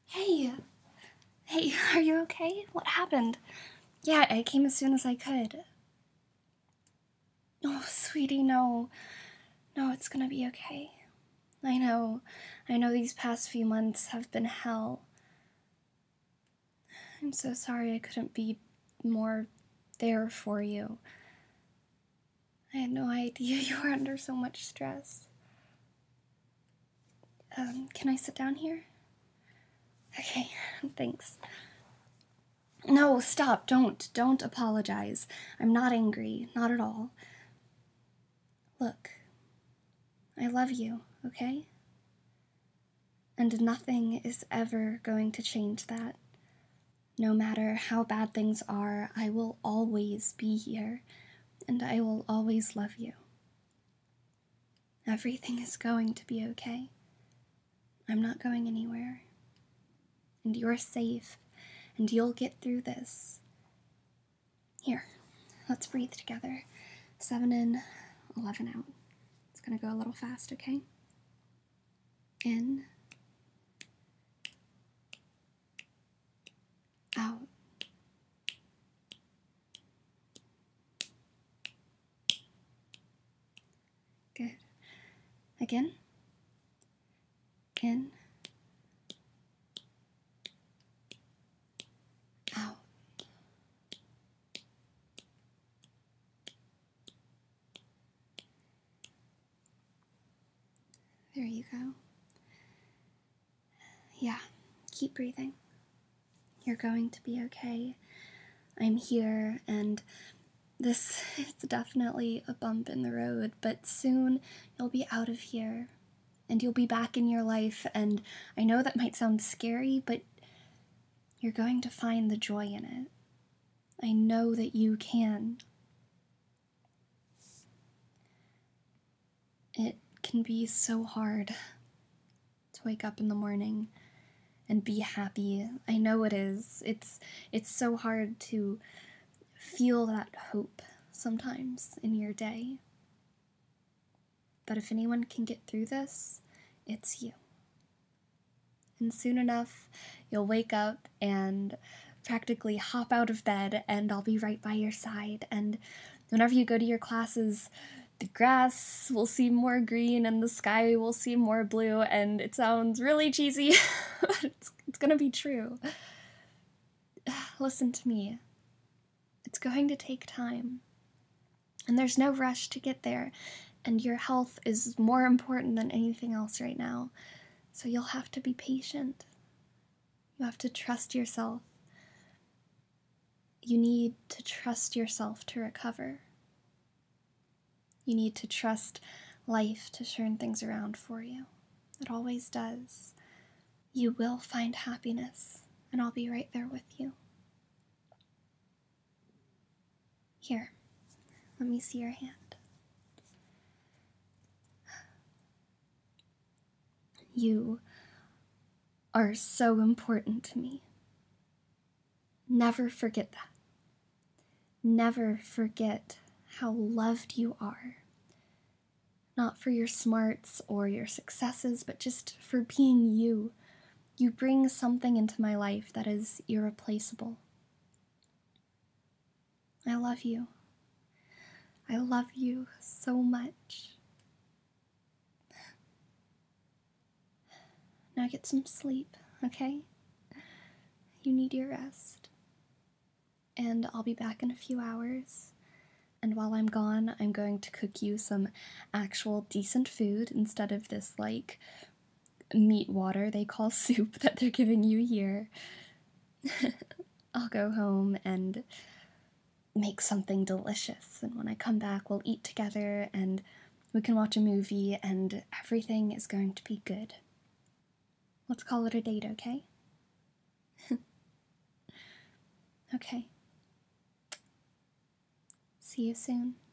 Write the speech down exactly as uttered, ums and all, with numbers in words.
Hey, hey, are you okay? What happened? Yeah, I came as soon as I could. Oh, sweetie, no. No, it's gonna be okay. I know. I know these past few months have been hell. I'm so sorry I couldn't be more there for you. I had no idea you were under so much stress. Um, can I sit down here? Okay, thanks. No, stop, don't, don't apologize. I'm not angry, not at all. Look, I love you, okay? And nothing is ever going to change that. No matter how bad things are, I will always be here, and I will always love you. Everything is going to be okay. I'm not going anywhere. And you're safe, and you'll get through this. Here, let's breathe together. Seven in, eleven out. It's gonna go a little fast, okay? In, out. Good. Again. In, out. There you go. Yeah, keep breathing. You're going to be okay. I'm here, and this is definitely a bump in the road, but soon you'll be out of here, and you'll be back in your life, and I know that might sound scary, but you're going to find the joy in it. I know that you can. It can be so hard to wake up in the morning and be happy. I know it is. It's it's so hard to feel that hope sometimes in your day. But if anyone can get through this, it's you. And soon enough, you'll wake up and practically hop out of bed, and I'll be right by your side. And whenever you go to your classes, the grass will seem more green and the sky will seem more blue, and it sounds really cheesy, but it's, it's gonna be true. Listen to me. It's going to take time, and there's no rush to get there, and your health is more important than anything else right now, so you'll have to be patient. You have to trust yourself. You need to trust yourself to recover. You need to trust life to turn things around for you. It always does. You will find happiness, and I'll be right there with you. Here, let me see your hand. You are so important to me. Never forget that. Never forget how loved you are. Not for your smarts or your successes, but just for being you. You bring something into my life that is irreplaceable. I love you. I love you so much. Now get some sleep, okay? You need your rest. And I'll be back in a few hours. And while I'm gone, I'm going to cook you some actual decent food instead of this, like, meat water they call soup that they're giving you here. I'll go home and make something delicious, and when I come back, we'll eat together, and we can watch a movie, and everything is going to be good. Let's call it a date, okay? Okay. See you soon.